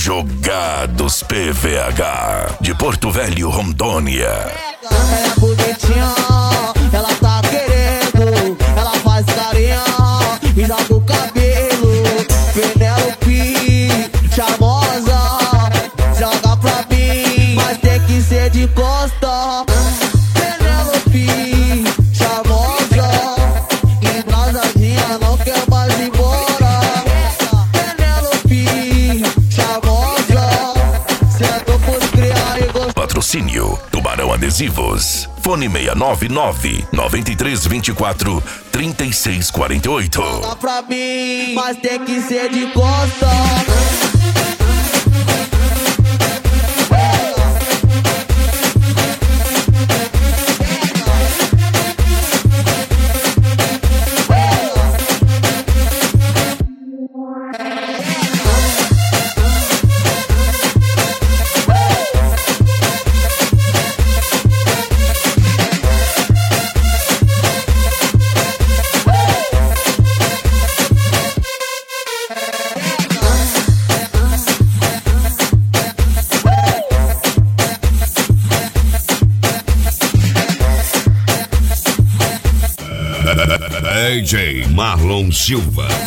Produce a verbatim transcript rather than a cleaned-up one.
Jogados P V H de Porto Velho, Rondônia. Ela é bonitinha, ela tá querendo, ela faz carinha e joga o cabelo. Penélope, charmosa, joga pra mim, mas tem que ser de costa. Penélope, charmosa, embrasadinha, não quer mais ir embora. Penélope, charmosa, sentou pros criar e gostou. Patrocínio Tubarão Adesivos. Fone seis nove nove, nove três dois quatro, três seis quatro oito. Joga pra mim, mas tem que ser de costa. D J Marlon Silva.